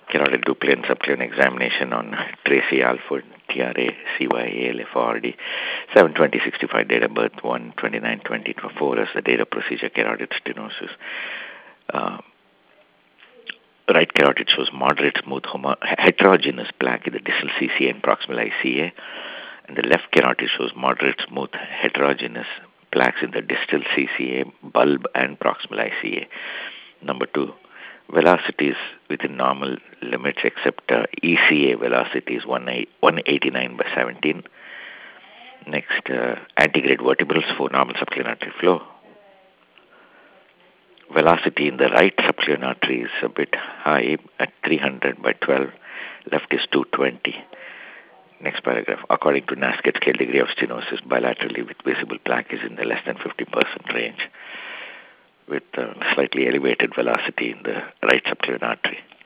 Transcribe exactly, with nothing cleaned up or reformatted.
carotid duplicate and subclinical examination on Tracy Alford, T R A C Y A L F O R D, seven twenty sixty-five date of birth, one twenty-nine twenty-four as the date of procedure, carotid stenosis. Uh, right carotid shows moderate smooth homo- heterogeneous plaque in the distal C C A and proximal I C A, and the left carotid shows moderate smooth heterogeneous plaques in the distal C C A, bulb, and proximal I C A. Number two, velocities within normal limits except uh, E C A velocity is one eighty-nine by seventeen. Next, uh, antegrade vertebrals for normal subclinical artery flow. Velocity in the right subclinical artery is a bit high at three hundred by twelve. Left is two twenty. Next paragraph. According to Nasket scale, degree of stenosis bilaterally with visible plaque is in the less than fifty percent range, with uh, slightly elevated velocity in the right subclinical artery.